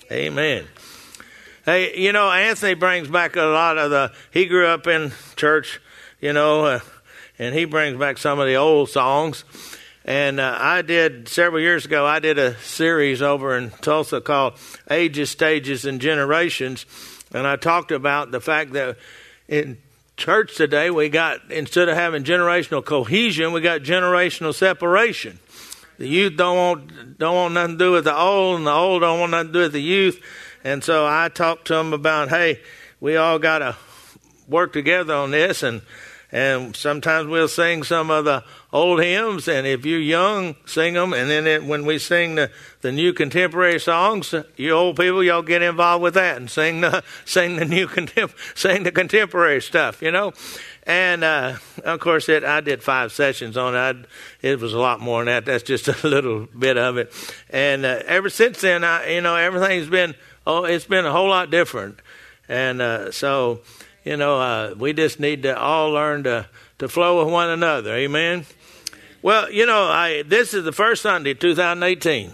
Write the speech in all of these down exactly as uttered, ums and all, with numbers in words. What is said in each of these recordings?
Amen. Hey, you know, Anthony brings back a lot of the, he grew up in church, you know, uh, and he brings back some of the old songs. And uh, I did, several years ago, I did a series over in Tulsa called Ages, Stages, and Generations. And I talked about the fact that in church today, we got, instead of having generational cohesion, we got generational separation. The youth don't want, don't want nothing to do with the old, and the old don't want nothing to do with the youth. And so I talked to them about, hey, we all got to work together on this. And and sometimes we'll sing some of the old hymns. And if you're young, sing them. And then it, when we sing the, the new contemporary songs, you old people, y'all get involved with that and sing the sing the new contem- sing the contemporary stuff, you know. And uh, of course, it, I did five sessions on it. I'd, it was a lot more than that. That's just a little bit of it. And uh, ever since then, I, you know, everything's been. Oh, it's been a whole lot different. And uh, so, you know, uh, we just need to all learn to, to flow with one another. Amen? Well, you know, I this is the first Sunday, two thousand eighteen.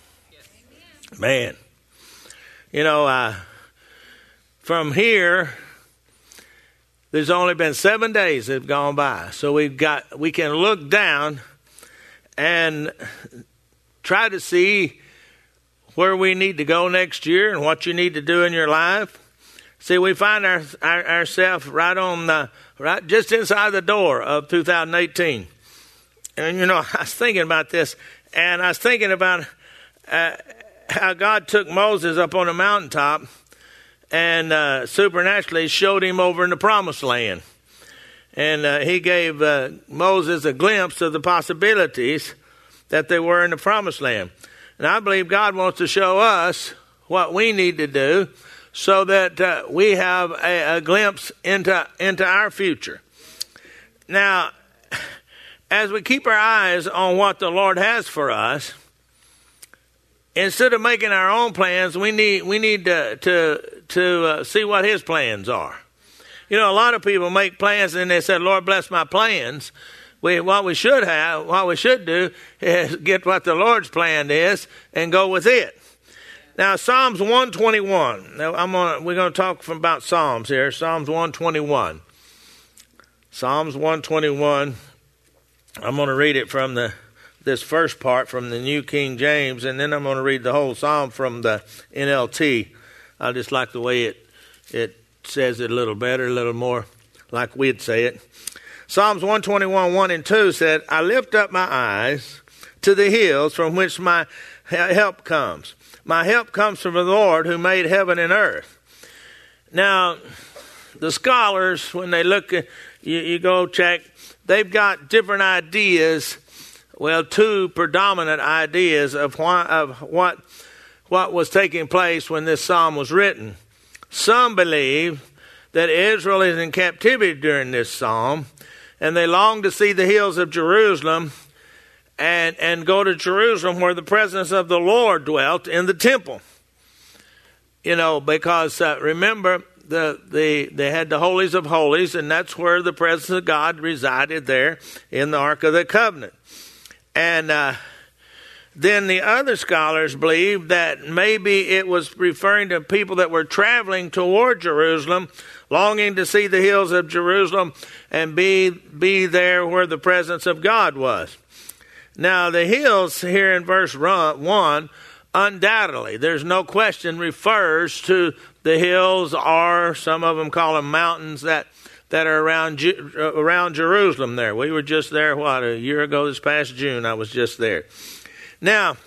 Man. You know, uh, from here, there's only been seven days that have gone by. So we've got, we can look down and try to see where we need to go next year and what you need to do in your life. See, we find our, our, ourselves right on the, right just inside the door of two thousand eighteen. And, you know, I was thinking about this, and I was thinking about uh, how God took Moses up on a mountaintop and uh, supernaturally showed him over in the promised land. And uh, he gave uh, Moses a glimpse of the possibilities that they were in the promised land. And I believe God wants to show us what we need to do so that uh, we have a, a glimpse into into our future. Now, as we keep our eyes on what the Lord has for us, instead of making our own plans, we need we need to to to uh, see what His plans are. You know, a lot of people make plans and they say, "Lord, bless my plans." We, what we should have, what we should do is get what the Lord's plan is and go with it. Now, Psalms one twenty-one. Now, I'm gonna, we're going to talk about Psalms here. Psalms one twenty-one. Psalms one twenty-one. I'm going to read it from the this first part from the New King James, and then I'm going to read the whole Psalm from the N L T. I just like the way it it says it a little better, a little more like we'd say it. Psalms one twenty-one, one and two said, I lift up my eyes to the hills from which my help comes. My help comes from the Lord who made heaven and earth. Now, the scholars, when they look at, you, you go check, they've got different ideas, well, two predominant ideas of what, of what, what was taking place when this psalm was written. Some believe that Israel is in captivity during this psalm, and they long to see the hills of Jerusalem and, and go to Jerusalem where the presence of the Lord dwelt in the temple. You know, because uh, remember, the, the they had the holies of holies, and that's where the presence of God resided there in the Ark of the Covenant. And uh, then the other scholars believe that maybe it was referring to people that were traveling toward Jerusalem, longing to see the hills of Jerusalem and be be there where the presence of God was. Now, the hills here in verse one, undoubtedly, there's no question, refers to the hills, or some of them call them mountains that, that are around around Jerusalem there. We were just there, what, a year ago this past June, I was just there. Now,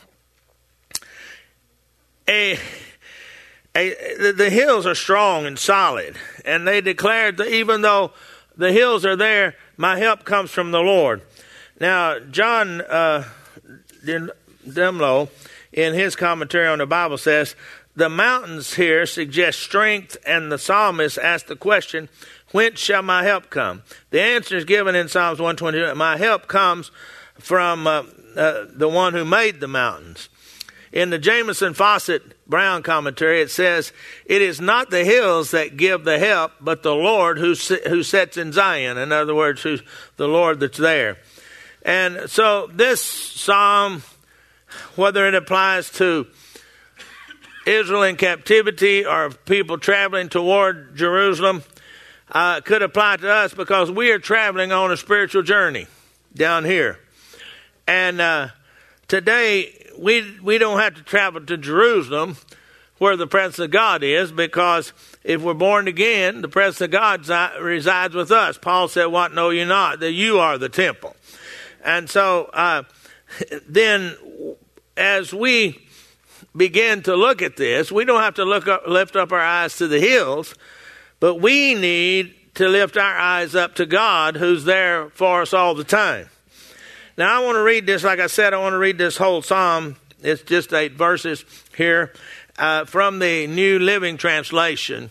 a... A, the hills are strong and solid, and they declared that even though the hills are there, my help comes from the Lord. Now, John uh, Demlo, in his commentary on the Bible, says, the mountains here suggest strength, and the psalmist asked the question, whence shall my help come? The answer is given in Psalms one twenty-two, my help comes from uh, uh, the one who made the mountains. In the Jamieson Fawcett Brown commentary, it says, it is not the hills that give the help, but the Lord who who sits in Zion. In other words, who's the Lord that's there. And so this psalm, whether it applies to Israel in captivity or people traveling toward Jerusalem uh, could apply to us because we are traveling on a spiritual journey down here. And uh, today, we we don't have to travel to Jerusalem where the presence of God is, because if we're born again, the presence of God resides with us. Paul said, what know you not? That you are the temple. And so uh, then as we begin to look at this, we don't have to look up, lift up our eyes to the hills, but we need to lift our eyes up to God, who's there for us all the time. Now, I want to read this. Like I said, I want to read this whole psalm. It's just eight verses here uh, from the New Living Translation.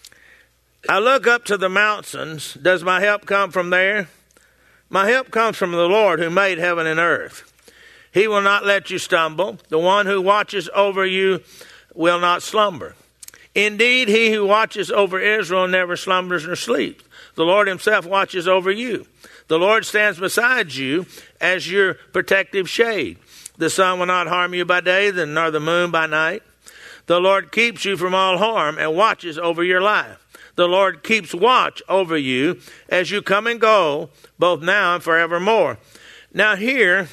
I look up to the mountains. Does my help come from there? My help comes from the Lord who made heaven and earth. He will not let you stumble. The one who watches over you will not slumber. Indeed, he who watches over Israel never slumbers nor sleeps. The Lord himself watches over you. The Lord stands beside you as your protective shade. The sun will not harm you by day, nor the moon by night. The Lord keeps you from all harm and watches over your life. The Lord keeps watch over you as you come and go, both now and forevermore. Now here,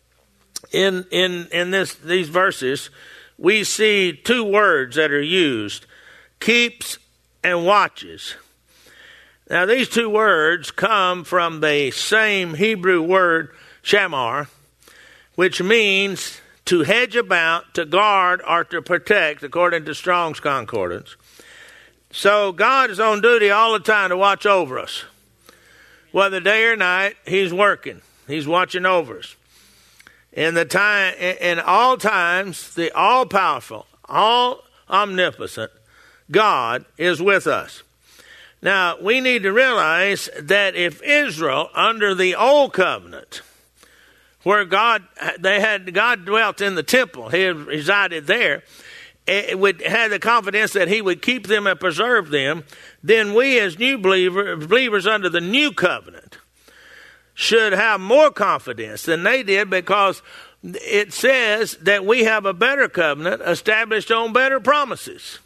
in in in this these verses, we see two words that are used: keeps and watches. Now these two words come from the same Hebrew word shamar, which means to hedge about, to guard, or to protect, according to Strong's Concordance. So God is on duty all the time to watch over us. Whether day or night, he's working. He's watching over us. In the time, in all times, the all-powerful, all-omnipotent God is with us. Now, we need to realize that if Israel, under the old covenant, where God they had God dwelt in the temple, he had resided there, it would have the confidence that he would keep them and preserve them, then we as new believer, believers under the new covenant should have more confidence than they did, because it says that we have a better covenant established on better promises.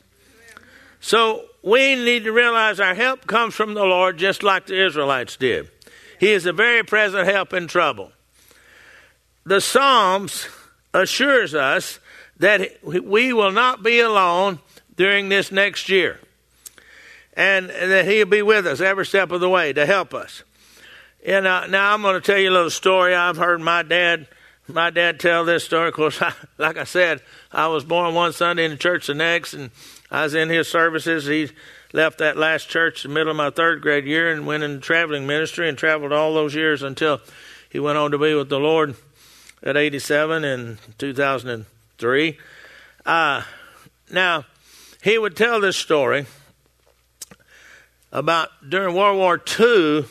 So we need to realize our help comes from the Lord, just like the Israelites did. He is a very present help in trouble. The Psalms assures us that we will not be alone during this next year, and that he'll be with us every step of the way to help us. And uh, now I'm going to tell you a little story. I've heard my dad, my dad tell this story. Of course, I, like I said, I was born one Sunday in the church the next, and I was in his services. He left that last church in the middle of my third grade year and went in traveling ministry and traveled all those years until he went on to be with the Lord at eighty-seven in two thousand three. Uh, now, he would tell this story about during World War Two,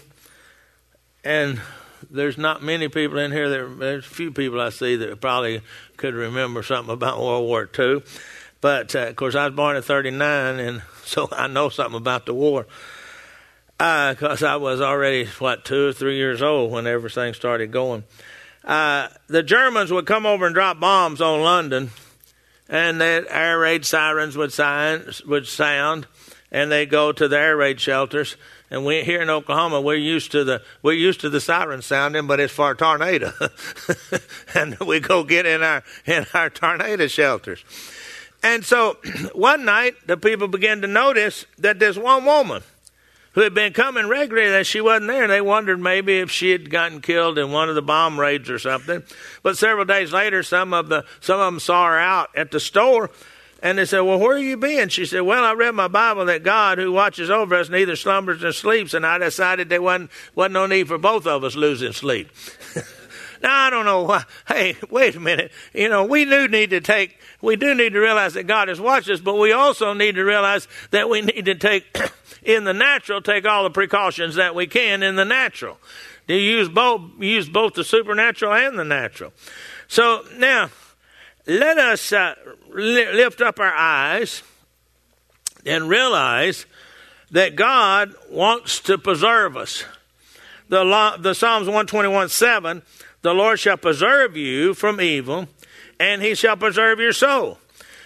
and there's not many people in here, that, there's a few people I see that probably could remember something about World War Two. But, uh, of course, I was born in thirty-nine, and so I know something about the war. Because uh, I was already, what, two or three years old when everything started going. Uh, the Germans would come over and drop bombs on London, and the air raid sirens would, sign, would sound, and they'd go to the air raid shelters. And we here in Oklahoma, we're used to the we're used to the sirens sounding, but it's for a tornado, and we go get in our in our tornado shelters. And so one night, the people began to notice that this one woman who had been coming regularly, that she wasn't there. They wondered maybe if she had gotten killed in one of the bomb raids or something. But several days later, some of the some of them saw her out at the store, and they said, "Well, where have you been?" She said, "Well, I read my Bible that God, who watches over us, neither slumbers nor sleeps, and I decided there wasn't wasn't no need for both of us losing sleep." Now, I don't know why. Hey, wait a minute. You know, we do need to take, we do need to realize that God has watched us, but we also need to realize that we need to take, in the natural, take all the precautions that we can in the natural. You use both, use both the supernatural and the natural. So now, let us uh, li- lift up our eyes and realize that God wants to preserve us. The, law, the Psalms one twenty-one seven, the Lord shall preserve you from evil, and he shall preserve your soul.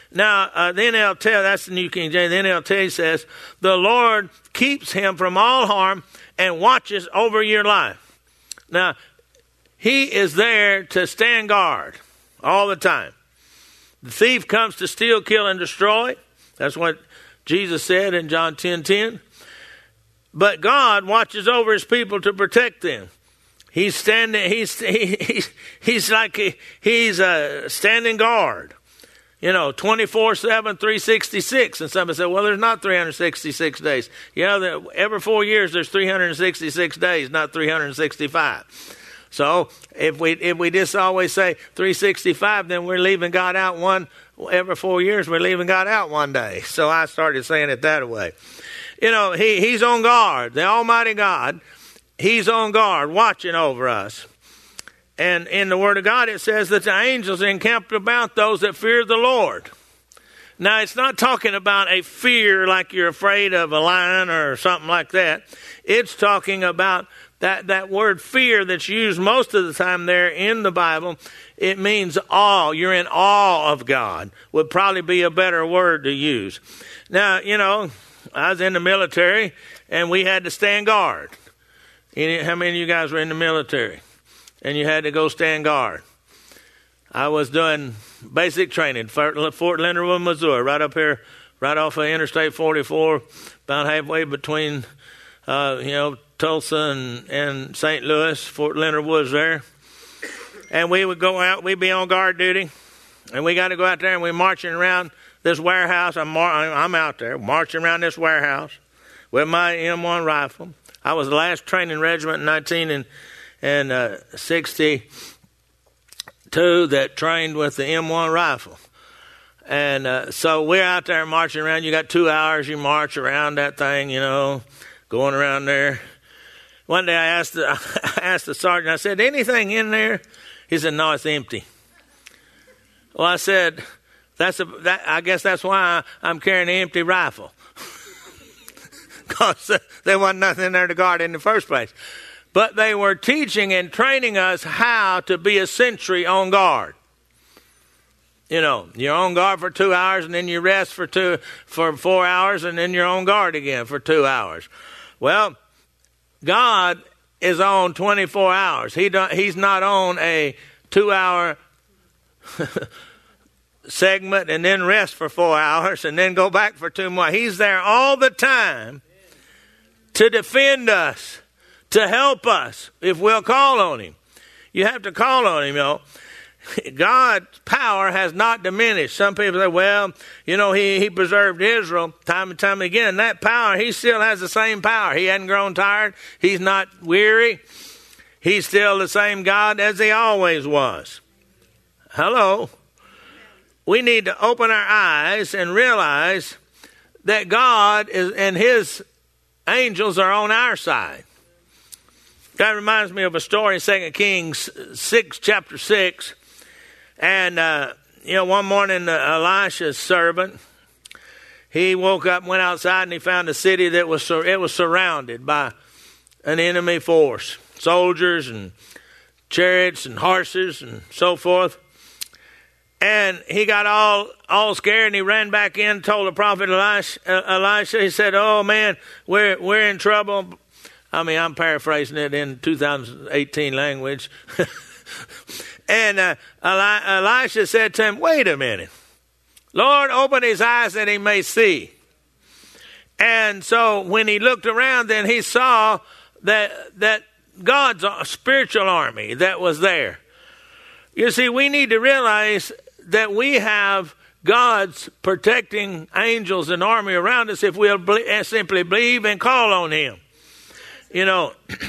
Now, uh, the N L T, that's the New King James, the N L T says, the Lord keeps him from all harm and watches over your life. Now, he is there to stand guard all the time. The thief comes to steal, kill, and destroy. That's what Jesus said in John ten ten. But God watches over his people to protect them. He's standing, he's, he, he's, he's like, he, he's a standing guard. You know, twenty-four seven, three sixty-six. And somebody said, well, there's not three hundred sixty-six days. You know, every four years there's three hundred sixty-six days, not three hundred sixty-five. So if we if we just always say three sixty-five, then we're leaving God out one, every four years we're leaving God out one day. So I started saying it that way. You know, he, he's on guard. The Almighty God, he's on guard, watching over us. And in the Word of God, it says that the angels encamped about those that fear the Lord. Now, it's not talking about a fear like you're afraid of a lion or something like that. It's talking about that, that word fear that's used most of the time there in the Bible. It means awe. You're in awe of God would probably be a better word to use. Now, you know, I was in the military, and we had to stand guard. Any, how many of you guys were in the military? And you had to go stand guard. I was doing basic training, Fort Leonard Wood, Missouri, right up here, right off of Interstate forty-four, about halfway between, uh, you know, Tulsa and, and Saint Louis. Fort Leonard Wood's there. And we would go out, we'd be on guard duty, and we got to go out there, and we're marching around this warehouse. I'm, mar- I'm out there, marching around this warehouse with my M one rifle. I was the last training regiment in nineteen and and uh, sixty-two that trained with the M one rifle. And uh, so we're out there marching around. You got two hours, you march around that thing, you know, going around there. One day I asked the, I asked the sergeant, I said, anything in there? He said, no, it's empty. Well, I said, that's a, that, I guess that's why I'm carrying an empty rifle. Because there wasn't nothing in there to guard in the first place. But they were teaching and training us how to be a sentry on guard. You know, you're on guard for two hours, and then you rest for two for four hours, and then you're on guard again for two hours. Well, God is on twenty-four hours. He don't, he's not on a two-hour segment and then rest for four hours and then go back for two more. He's there all the time to defend us, to help us if we'll call on him. You have to call on him, you know. God's power has not diminished. Some people say, well, you know, he, he preserved Israel time and time again. That power, he still has the same power. He hasn't grown tired. He's not weary. He's still the same God as he always was. Hello. We need to open our eyes and realize that God is, and his angels are on our side. That reminds me of a story in Second Kings six, chapter six. And, uh, you know, one morning, uh, Elisha's servant, he woke up, went outside, and he found a city that was, sur- it was surrounded by an enemy force. Soldiers and chariots and horses and so forth. And he got all all scared, and he ran back in, told the prophet Elisha, uh, Elisha, he said, oh, man, we're we're in trouble. I mean, I'm paraphrasing it in two thousand eighteen language. And uh, Eli- Elisha said to him, wait a minute. Lord, open his eyes that he may see. And so when he looked around, then he saw that that God's spiritual army that was there. You see, we need to realize that we have God's protecting angels and army around us if we'll be- simply believe and call on him. You know,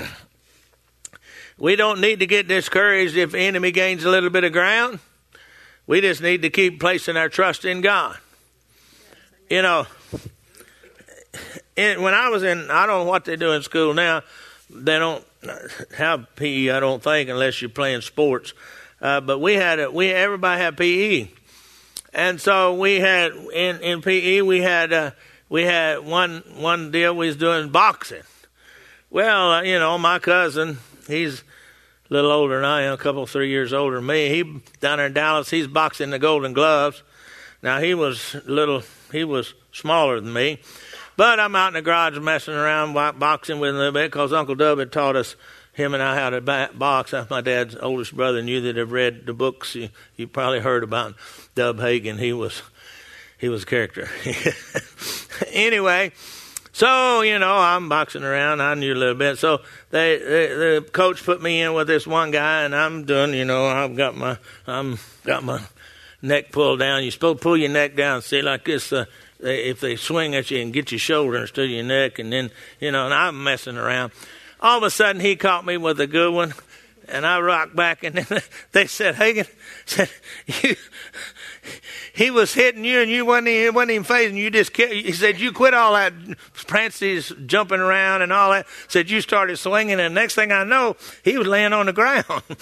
we don't need to get discouraged if the enemy gains a little bit of ground. We just need to keep placing our trust in God. You know, in, when I was in, I don't know what they do in school now. They don't have P E, I don't think, unless you're playing sports. Uh, but we had a, we everybody had P E, and so we had in, in P E we had uh, we had one one deal we was doing boxing. Well, uh, you know, my cousin, he's a little older than I am, a couple three years older than me. He down there in Dallas, he's boxing the Golden Gloves. Now, he was little, he was smaller than me. But I'm out in the garage messing around, boxing with him a little bit, because Uncle Dub had taught us, him and I, how to box. That's my dad's oldest brother, and you that have read the books, you, you probably heard about Dub Hagen. He was, he was a character. Anyway, so, you know, I'm boxing around. I knew a little bit. So they, they, the coach put me in with this one guy, and I'm doing, you know, I've got my, I'm got my neck pulled down. You're supposed to pull your neck down, see, like this, uh, They, if they swing at you and get your shoulder instead of your neck, and then, you know, and I'm messing around. All of a sudden, he caught me with a good one, and I rocked back, and then they said, Hagen, said, you, he was hitting you, and you wasn't even, wasn't even phasing. You just kept, he said, you quit all that prances, jumping around and all that. Said, you started swinging, and next thing I know, he was laying on the ground.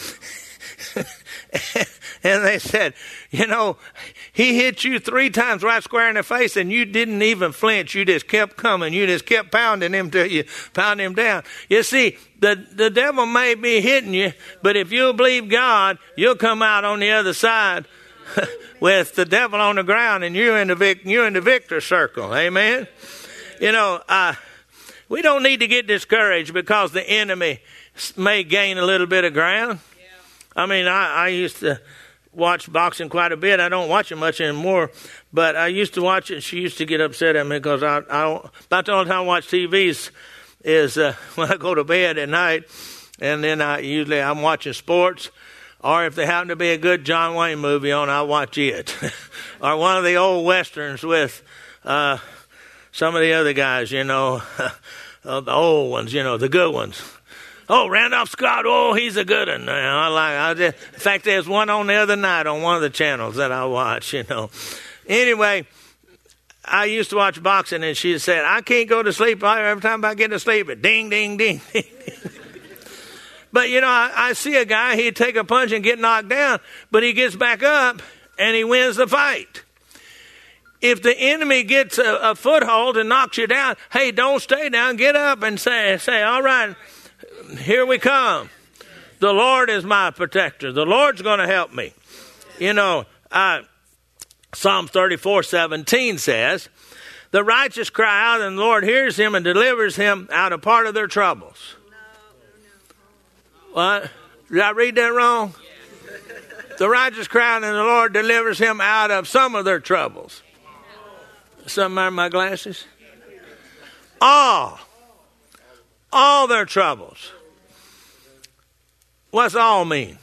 And they said, you know, he hit you three times right square in the face, and you didn't even flinch. You just kept coming. You just kept pounding him till you pound him down. You see, the, the devil may be hitting you, but if you'll believe God, you'll come out on the other side with the devil on the ground, and you're in the vic, you're in the victor circle. Amen. You know, uh, we don't need to get discouraged because the enemy may gain a little bit of ground. I mean, I, I used to watch boxing quite a bit. I don't watch it much anymore, but I used to watch it. She used to get upset at me because I, I about the only time I watch T Vs is uh, when I go to bed at night, and then I usually I'm watching sports, or if there happen to be a good John Wayne movie on, I watch it, or one of the old westerns with uh, some of the other guys, you know, uh, the old ones, you know, the good ones. Oh, Randolph Scott, oh, he's a good one. I like. I just, in fact, there's one on the other night on one of the channels that I watch, you know. Anyway, I used to watch boxing, and she said, I can't go to sleep. Every time I get to sleep, it ding, ding, ding. But, you know, I, I see a guy, he'd take a punch and get knocked down, but he gets back up, and he wins the fight. If the enemy gets a, a foothold and knocks you down, hey, don't stay down. Get up and say, say, all right, here we come. The Lord is my protector. The Lord's going to help me. You know, uh, Psalm thirty-four seventeen says, the righteous cry out, and the Lord hears him and delivers him out of part of their troubles. What? Did I read that wrong? The righteous cry out, and the Lord delivers him out of some of their troubles. Something out of my glasses? All. All their troubles. What's all mean?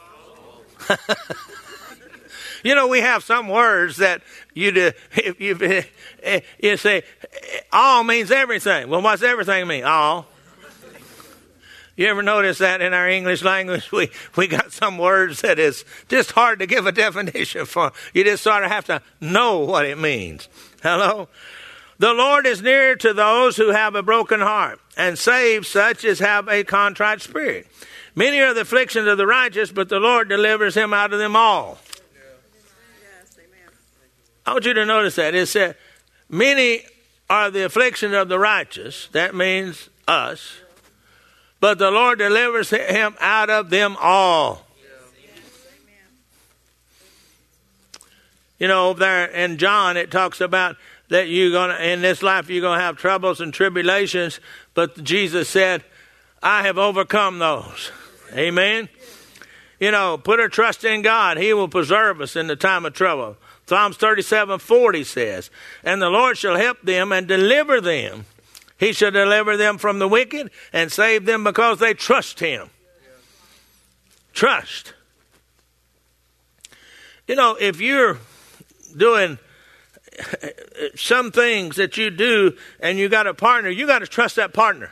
You know, we have some words that you do, if you, you say, all means everything. Well, what's everything mean? All. You ever notice that in our English language, we, we got some words that is just hard to give a definition for. You just sort of have to know what it means. Hello? The Lord is near to those who have a broken heart, and saves such as have a contrite spirit. Many are the afflictions of the righteous, but the Lord delivers him out of them all. Yes, amen. I want you to notice that. It said, many are the afflictions of the righteous. That means us. But the Lord delivers him out of them all. You know, there in John, it talks about that you're gonna in this life you're gonna have troubles and tribulations, but Jesus said, I have overcome those. Amen. You know, put our trust in God. He will preserve us in the time of trouble. Psalms thirty-seven forty says, and the Lord shall help them and deliver them. He shall deliver them from the wicked and save them because they trust him. Trust. You know, if you're doing some things that you do and you got a partner, you got to trust that partner.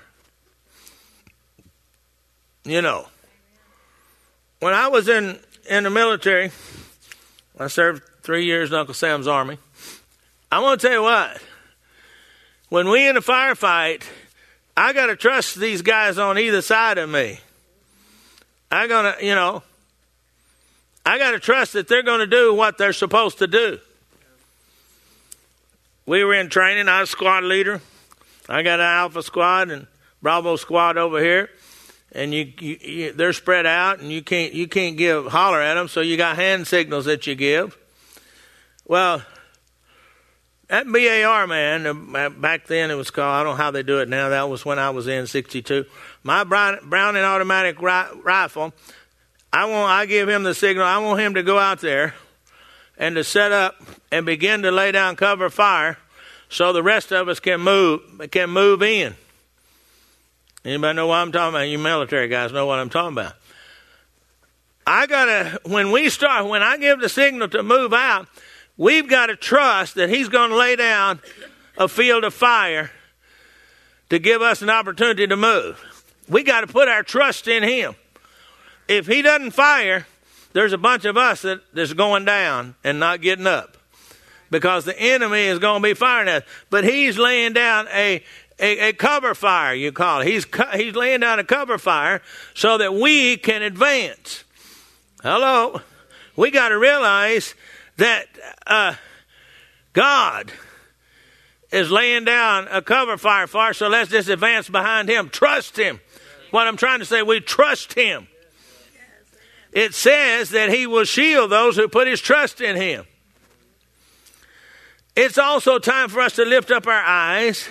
You know, when I was in, in the military, I served three years in Uncle Sam's Army. I'm going to tell you what, when we in a firefight, I got to trust these guys on either side of me. I got to, you know, I got to trust that they're going to do what they're supposed to do. We were in training. I was squad leader. I got an Alpha squad and Bravo squad over here, and you, you, you they're spread out, and you can't you can't give holler at them. So you got hand signals that you give. Well, That B A R, man, back then it was called, I don't know how they do it now. That was when I was in sixty-two. My Browning automatic ri- rifle, I want, I give him the signal. I want him to go out there and to set up and begin to lay down cover fire so the rest of us can move, can move in. Anybody know what I'm talking about? You military guys know what I'm talking about. I gotta, when we start, when I give the signal to move out, we've got to trust that he's going to lay down a field of fire to give us an opportunity to move. We got to put our trust in him. If he doesn't fire, there's a bunch of us that is going down and not getting up because the enemy is going to be firing at us. But he's laying down a, a, a cover fire, you call it. He's, he's laying down a cover fire so that we can advance. Hello? We got to realize that uh, God is laying down a cover fire for us, so let's just advance behind him. Trust him. What I'm trying to say, we trust him. It says that he will shield those who put his trust in him. It's also time for us to lift up our eyes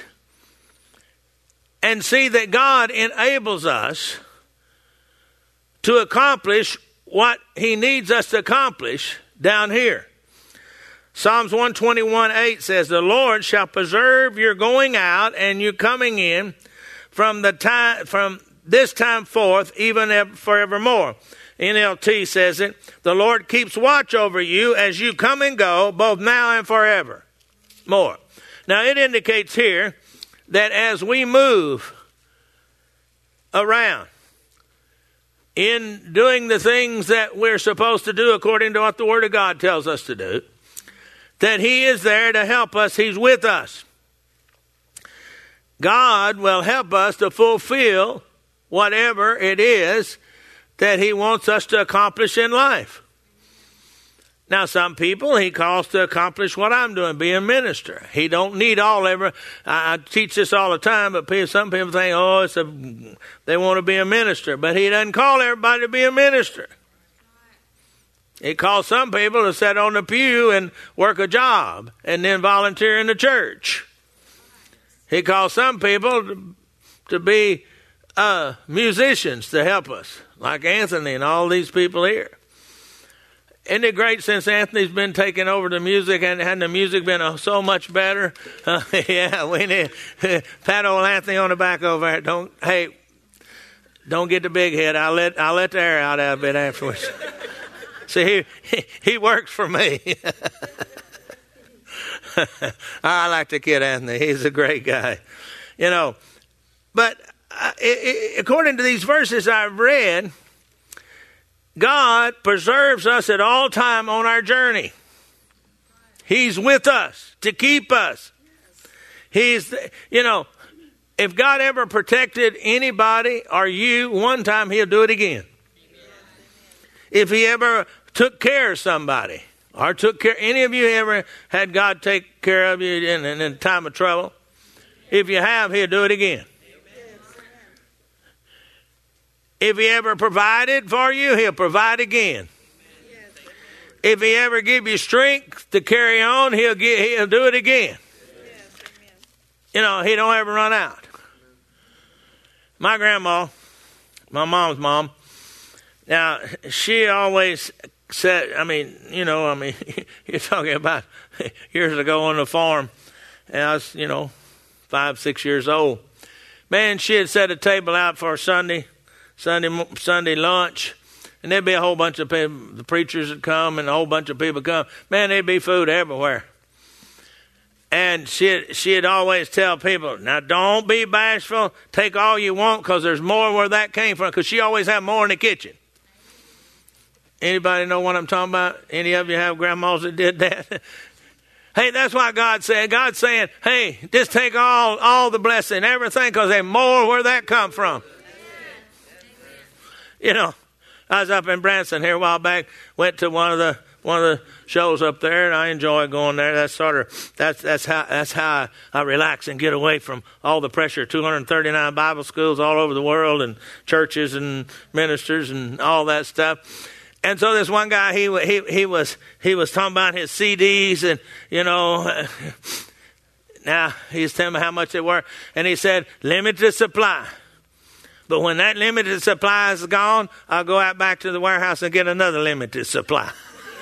and see that God enables us to accomplish what he needs us to accomplish down here. Psalms one twenty-one eight says, the Lord shall preserve your going out and your coming in from the time from this time forth, even forevermore. N L T says it, the Lord keeps watch over you as you come and go, both now and forever. More. Now it indicates here that as we move around in doing the things that we're supposed to do according to what the Word of God tells us to do, that he is there to help us. He's with us. God will help us to fulfill whatever it is that he wants us to accomplish in life. Now, some people he calls to accomplish what I'm doing, be a minister. He don't need all ever. I, I teach this all the time, but people, some people think, oh, it's a, they want to be a minister. But he doesn't call everybody to be a minister. He calls some people to sit on the pew and work a job and then volunteer in the church. He calls some people to, to be uh, musicians to help us, like Anthony and all these people here. Isn't it great since Anthony's been taking over the music and, and the music been uh, so much better? Uh, yeah, we need pat old Anthony on the back over there. Don't hey, don't get the big head. I'll let I'll let the air out a bit afterwards. See, he, he he works for me. I like the kid Anthony. He's a great guy, you know. But uh, it, it, according to these verses I've read, God preserves us at all time on our journey. He's with us to keep us. He's, you know, if God ever protected anybody or you one time, he'll do it again. If he ever took care of somebody or took care, any of you ever had God take care of you in, in, in time of trouble? If you have, he'll do it again. If he ever provided for you, he'll provide again. If he ever give you strength to carry on, he'll get, he'll do it again. You know, he don't ever run out. My grandma, my mom's mom, now she always said, I mean, you know, I mean, you're talking about years ago on the farm, and I was, you know, five, six years old. Man, she had set a table out for Sunday. Sunday Sunday lunch, and there'd be a whole bunch of people, the preachers would come, and a whole bunch of people come. Man, there'd be food everywhere. And she'd, she'd always tell people, now don't be bashful, take all you want, because there's more where that came from, because she always had more in the kitchen. Anybody know what I'm talking about? Any of you have grandmas that did that? Hey, that's why God said, God's saying, hey, just take all, all the blessing, everything, because there's more where that come from. You know, I was up in Branson here a while back, went to one of the one of the shows up there, and I enjoy going there. That's sort of that's that's how that's how I, I relax and get away from all the pressure. two hundred thirty-nine Bible schools all over the world, and churches and ministers and all that stuff. And so this one guy, he he he was he was talking about his C Ds, and you know, Now, he's telling me how much they were. And he said, limited supply. But when that limited supply is gone, I'll go out back to the warehouse and get another limited supply.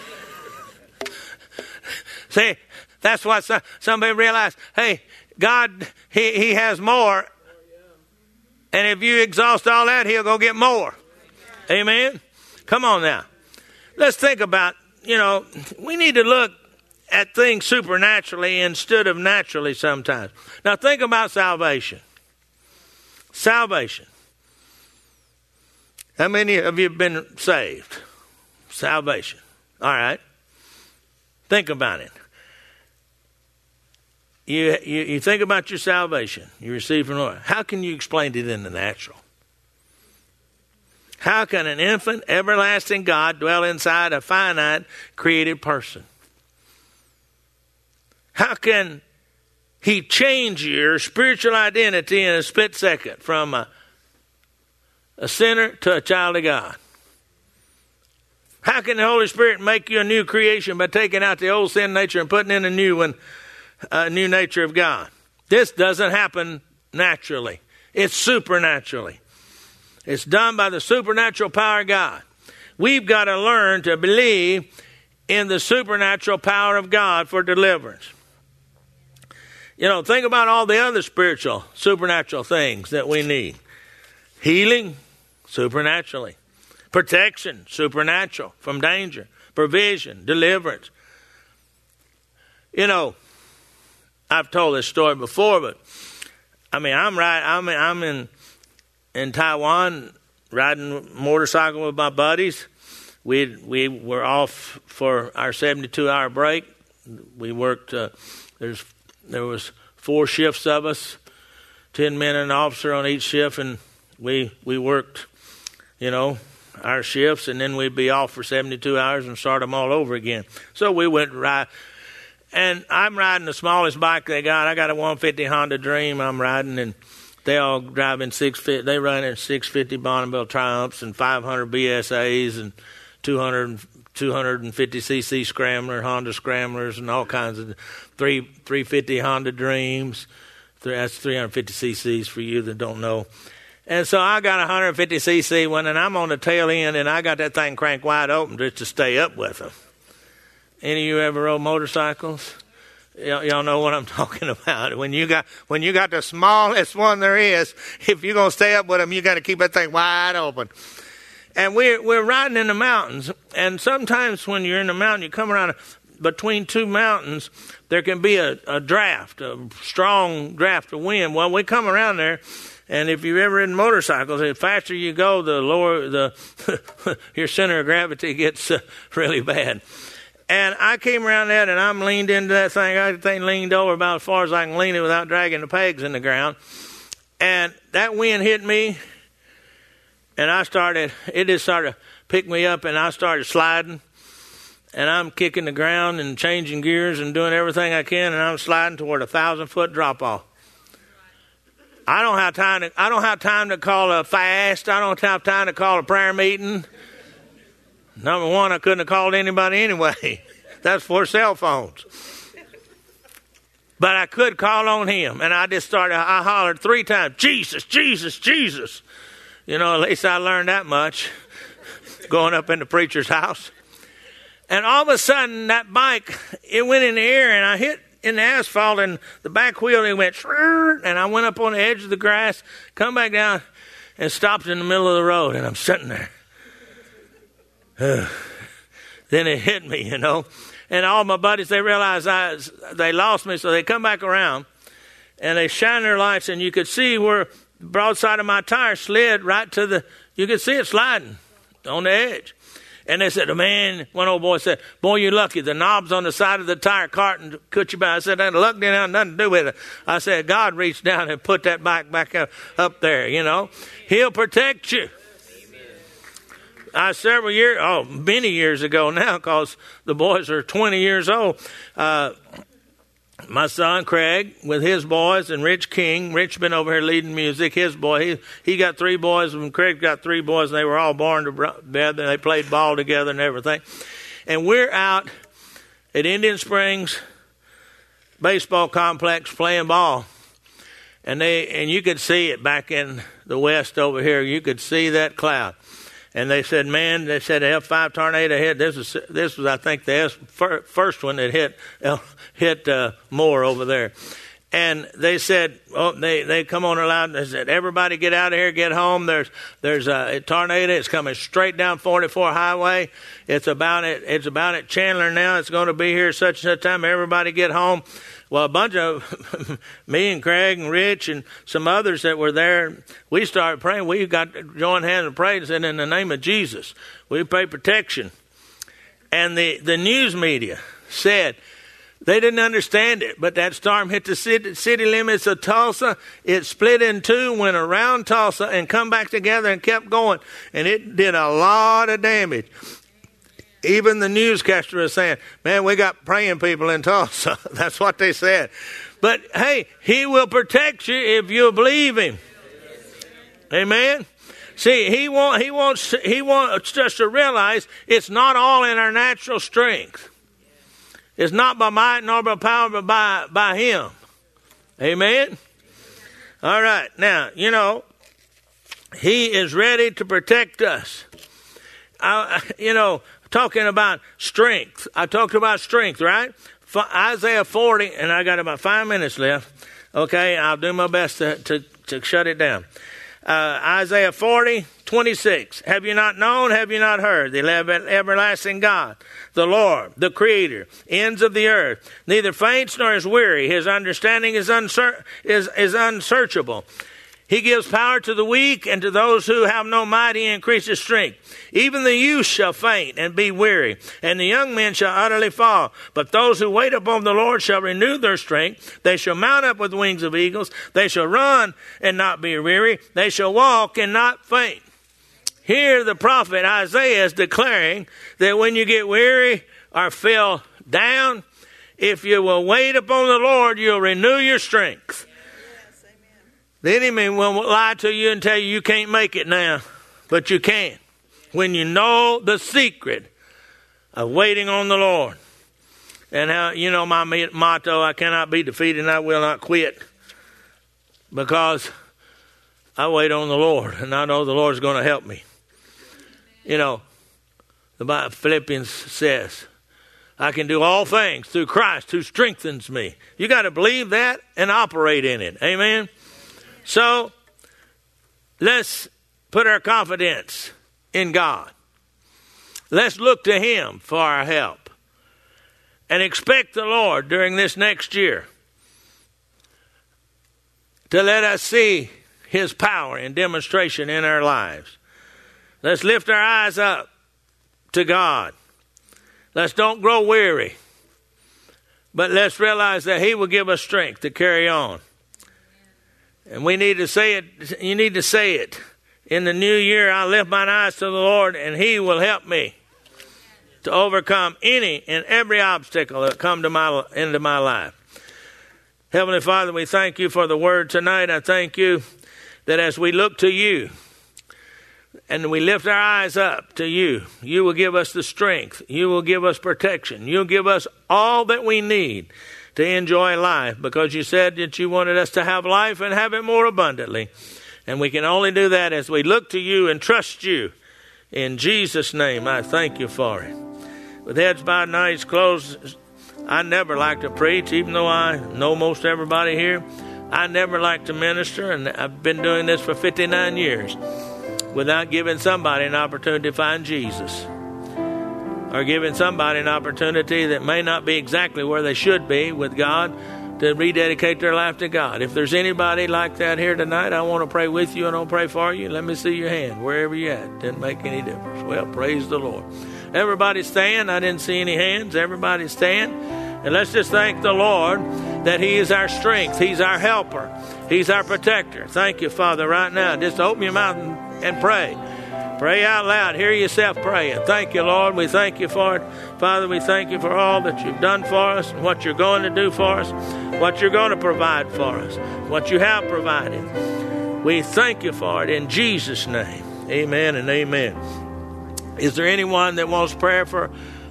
See, that's why some, somebody realized, hey, God, he, he has more. And if you exhaust all that, he'll go get more. Amen? Come on now. Let's think about, you know, we need to look at things supernaturally instead of naturally sometimes. Now think about salvation. Salvation. How many of you have been saved? Salvation. All right. Think about it. You, you, you think about your salvation you receive from the Lord. How can you explain it in the natural? How can an infinite, everlasting God dwell inside a finite, created person? How can he change your spiritual identity in a split second from a, a sinner to a child of God? How can the Holy Spirit make you a new creation by taking out the old sin nature and putting in a new one, a new nature of God? This doesn't happen naturally. It's supernaturally. It's done by the supernatural power of God. We've got to learn to believe in the supernatural power of God for deliverance. You know, think about all the other spiritual, supernatural things that we need. Healing, supernaturally. Protection, supernatural, from danger. Provision, deliverance. You know, I've told this story before, but I mean, I'm right. I'm I'm in in Taiwan riding a motorcycle with my buddies. We we were off for our seventy-two hour break. We worked. Uh, there's there was four shifts of us, ten men and an officer on each shift, and we we worked, you know, our shifts, and then we'd be off for seventy-two hours and start them all over again. So we went ride, and I'm riding the smallest bike they got. I got a one fifty Honda Dream I'm riding, and they all driving six fifty. They run at six fifty Bonneville Triumphs and five hundred B S As and two hundred, two fifty c c Scrambler, Honda Scramblers, and all kinds of three three fifty Honda Dreams. That's three hundred fifty c c's for you that don't know. And so I got a one fifty c c one, and I'm on the tail end, and I got that thing cranked wide open just to stay up with them. Any of you ever rode motorcycles? Y- y'all know what I'm talking about. When you got when you got the smallest one there is, if you're gonna stay up with them, you got to keep that thing wide open. And we're we're riding in the mountains, and sometimes when you're in the mountain, you come around between two mountains, there can be a, a draft, a strong draft of wind. Well, we come around there. And if you've ever ridden motorcycles, the faster you go, the lower the your center of gravity gets uh, really bad. And I came around that, and I'm leaned into that thing. I had the thing leaned over about as far as I can lean it without dragging the pegs in the ground. And that wind hit me, and I started. It just started to pick me up, and I started sliding. And I'm kicking the ground and changing gears and doing everything I can, and I'm sliding toward a thousand foot drop off. I don't have time to, I don't have time to call a fast. I don't have time to call a prayer meeting. Number one, I couldn't have called anybody anyway. That's for cell phones. But I could call on him. And I just started, I hollered three times, Jesus, Jesus, Jesus. You know, at least I learned that much going up in the preacher's house. And all of a sudden, that bike, it went in the air, and I hit in the asphalt, and the back wheel, it went, and I went up on the edge of the grass, come back down, and stopped in the middle of the road, and I'm sitting there. Uh, then it hit me, you know. And all my buddies, they realized I, they lost me, so they come back around, and they shine their lights, and you could see where the broadside of my tire slid right to the, you could see it sliding on the edge. And they said, man, one old boy said, boy, you're lucky. The knob's on the side of the tire carton cut you by. I said, that luck didn't have nothing to do with it. I said, God reached down and put that bike back up, up there, you know. He'll protect you. I several years, oh, many years ago now, because the boys are twenty years old, uh, my son Craig with his boys and Rich King. Rich been over here leading music. His boy, he he got three boys, and Craig got three boys, and they were all born together. They played ball together and everything. And we're out at Indian Springs, baseball complex playing ball. And they and you could see it back in the west over here. You could see that cloud. And they said, man, they said F five tornado hit. This was, this was I think, the S, first one that hit hit uh, Moore over there. And they said, oh, they, they come on loud and they said, everybody get out of here, get home. There's there's a tornado. It's coming straight down forty-four highway. It's about it. It's about at Chandler now. It's going to be here such and such time. Everybody get home. Well, a bunch of me and Craig and Rich and some others that were there, we started praying. We got to join hands and pray and said, in the name of Jesus, we pray protection. And the, the news media said, they didn't understand it, but that storm hit the city, city limits of Tulsa. It split in two, went around Tulsa, and come back together and kept going. And it did a lot of damage. Even the newscaster was saying, man, we got praying people in Tulsa. That's what they said. But, hey, he will protect you if you believe him. Amen? See, he, want, he, wants, he wants us to realize it's not all in our natural strength. It's not by might nor by power, but by, by him. Amen? All right. Now, you know, he is ready to protect us. I, you know, talking about strength. I talked about strength, right? Isaiah forty, and I got about five minutes left. Okay, I'll do my best to, to, to shut it down. Uh, Isaiah forty, twenty-six. Have you not known? Have you not heard? The everlasting God, the Lord, the Creator, ends of the earth, neither faints nor is weary. His understanding is, unser- is, is unsearchable. He gives power to the weak, and to those who have no might he increases strength. Even the youth shall faint and be weary, and the young men shall utterly fall. But those who wait upon the Lord shall renew their strength. They shall mount up with wings of eagles. They shall run and not be weary. They shall walk and not faint. Here the prophet Isaiah is declaring that when you get weary or feel down, if you will wait upon the Lord, you'll renew your strength. The enemy will lie to you and tell you you can't make it now, but you can. When you know the secret of waiting on the Lord. And how, you know, my motto, I cannot be defeated and I will not quit. Because I wait on the Lord and I know the Lord's going to help me. You know, the Bible, Philippians says, I can do all things through Christ who strengthens me. You got to believe that and operate in it. Amen. So, let's put our confidence in God. Let's look to him for our help. And expect the Lord during this next year to let us see his power and demonstration in our lives. Let's lift our eyes up to God. Let's don't grow weary. But let's realize that he will give us strength to carry on. And we need to say it, you need to say it. In the new year, I'll lift mine eyes to the Lord, and he will help me to overcome any and every obstacle that come to my into my life. Heavenly Father, we thank you for the word tonight. I thank you that as we look to you and we lift our eyes up to you, you will give us the strength. You will give us protection. You'll give us all that we need to enjoy life, because you said that you wanted us to have life and have it more abundantly. And we can only do that as we look to you and trust you. In Jesus' name, I thank you for it. With heads bowed and eyes closed, I never like to preach, even though I know most everybody here. I never like to minister, and I've been doing this for fifty-nine years without giving somebody an opportunity to find Jesus, or giving somebody an opportunity that may not be exactly where they should be with God to rededicate their life to God. If there's anybody like that here tonight, I want to pray with you and I'll pray for you. Let me see your hand wherever you're at. Didn't make any difference. Well, praise the Lord. Everybody stand. I didn't see any hands. Everybody stand. And let's just thank the Lord that he is our strength. He's our helper. He's our protector. Thank you, Father, right now. Just open your mouth and, and pray. Pray out loud. Hear yourself praying. Thank you, Lord. We thank you for it. Father, we thank you for all that you've done for us, and what you're going to do for us, what you're going to provide for us, what you have provided. We thank you for it in Jesus' name. Amen and amen. Is there anyone that wants prayer for,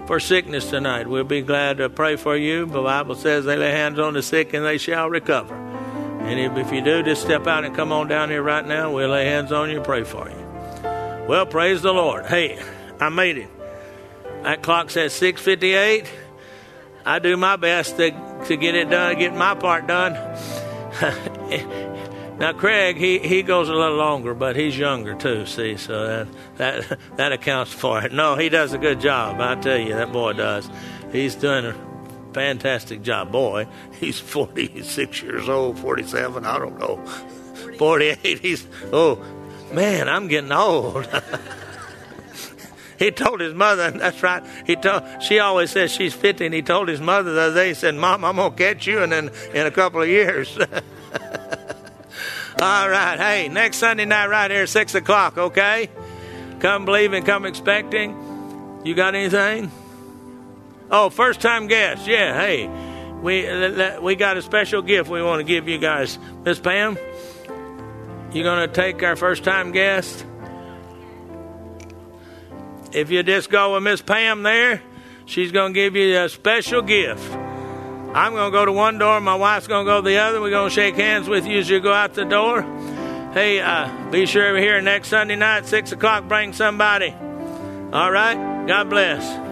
for sickness tonight. We'll be glad to pray for you. The Bible says they lay hands on the sick and they shall recover. And if, if you do, just step out and come on down here right now. We'll lay hands on you and pray for you. Well, praise the Lord. Hey, I made it. That clock says six fifty-eight. I do my best to, to get it done, get my part done. Now, Craig, he, he goes a little longer, but he's younger too, see, so that, that that accounts for it. No, he does a good job, I tell you, that boy does. He's doing a fantastic job. Boy, he's forty-six years old, forty-seven, I don't know, forty-eight. He's, oh, man, I'm getting old. He told his mother, that's right, he told, she always says she's fifty, and he told his mother the other day, he said, Mom, I'm going to catch you in, in, in a couple of years. All right. Hey, next Sunday night right here, six o'clock, okay? Come believing, come expecting. You got anything? Oh, first-time guest. Yeah, hey, we we got a special gift we want to give you guys. Miss Pam, you going to take our first-time guest? If you just go with Miss Pam there, she's going to give you a special gift. I'm going to go to one door. My wife's going to go to the other. We're going to shake hands with you as you go out the door. Hey, uh, be sure we're here next Sunday night, six o'clock. Bring somebody. All right? God bless.